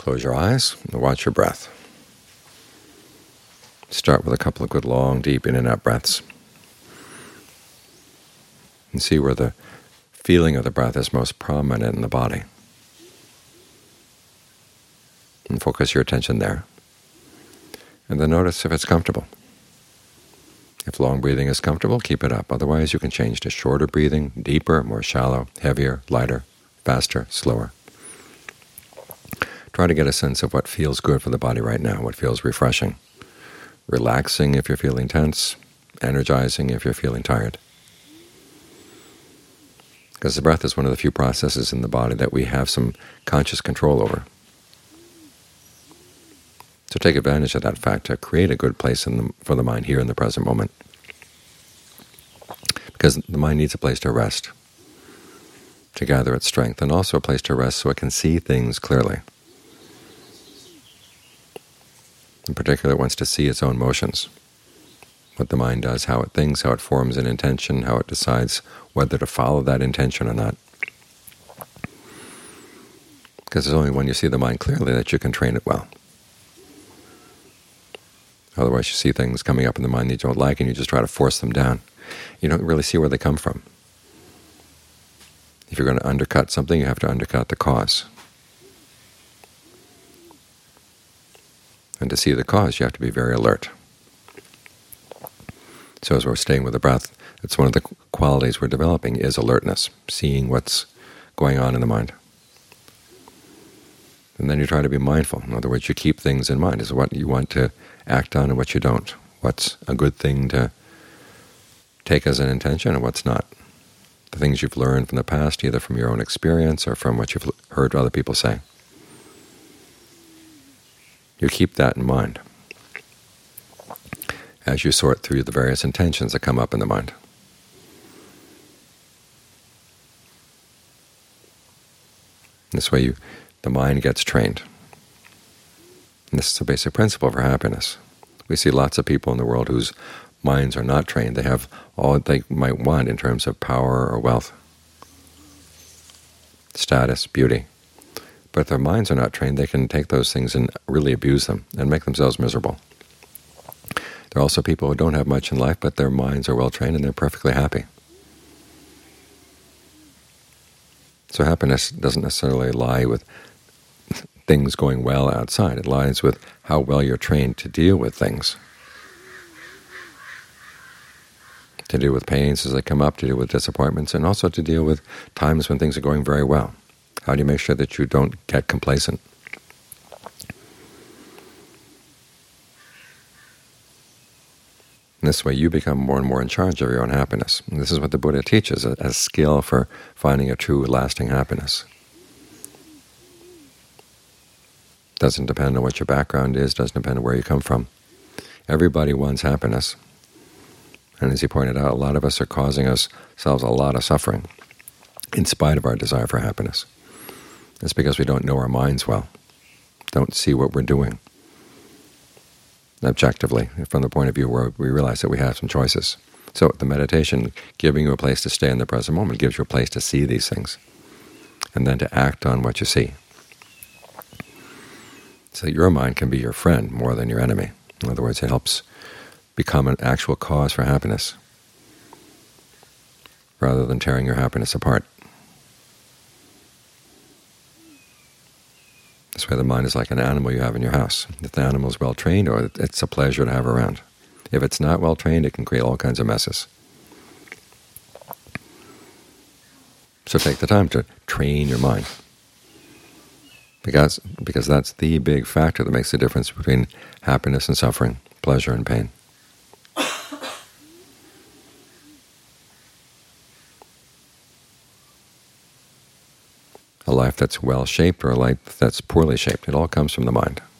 Close your eyes and watch your breath. Start with a couple of good long, deep in and out breaths. And see where the feeling of the breath is most prominent in the body. And focus your attention there. And then notice if it's comfortable. If long breathing is comfortable, keep it up. Otherwise, you can change to shorter breathing, deeper, more shallow, heavier, lighter, faster, slower. Try to get a sense of what feels good for the body right now, what feels refreshing, relaxing if you're feeling tense, energizing if you're feeling tired. Because the breath is one of the few processes in the body that we have some conscious control over. So take advantage of that fact to create a good place for the mind here in the present moment. Because the mind needs a place to rest, to gather its strength, and also a place to rest so it can see things clearly. In particular, it wants to see its own motions, what the mind does, how it thinks, how it forms an intention, how it decides whether to follow that intention or not. Because it's only when you see the mind clearly that you can train it well. Otherwise you see things coming up in the mind that you don't like and you just try to force them down. You don't really see where they come from. If you're going to undercut something, you have to undercut the cause. And to see the cause, you have to be very alert. So as we're staying with the breath, it's one of the qualities we're developing is alertness, seeing what's going on in the mind. And then you try to be mindful. In other words, you keep things in mind. Is what you want to act on and what you don't. What's a good thing to take as an intention and what's not. The things you've learned from the past, either from your own experience or from what you've heard other people say. You keep that in mind as you sort through the various intentions that come up in the mind. This way the mind gets trained. And this is a basic principle for happiness. We see lots of people in the world whose minds are not trained. They have all they might want in terms of power or wealth, status, beauty. But if their minds are not trained, they can take those things and really abuse them and make themselves miserable. There are also people who don't have much in life, but their minds are well trained and they're perfectly happy. So happiness doesn't necessarily lie with things going well outside. It lies with how well you're trained to deal with things, to deal with pains as they come up, to deal with disappointments, and also to deal with times when things are going very well. How do you make sure that you don't get complacent? In this way, you become more and more in charge of your own happiness. And this is what the Buddha teaches, a skill for finding a true, lasting happiness. Doesn't depend on what your background is, doesn't depend on where you come from. Everybody wants happiness. And as he pointed out, a lot of us are causing ourselves a lot of suffering in spite of our desire for happiness. It's because we don't know our minds well, don't see what we're doing objectively, from the point of view where we realize that we have some choices. So the meditation, giving you a place to stay in the present moment, gives you a place to see these things, and then to act on what you see. So your mind can be your friend more than your enemy. In other words, it helps become an actual cause for happiness, rather than tearing your happiness apart. This way the mind is like an animal you have in your house. If the animal is well trained, or it's a pleasure to have around. If it's not well trained, it can create all kinds of messes. So take the time to train your mind, because that's the big factor that makes the difference between happiness and suffering, pleasure and pain. A life that's well-shaped or a life that's poorly shaped, it all comes from the mind.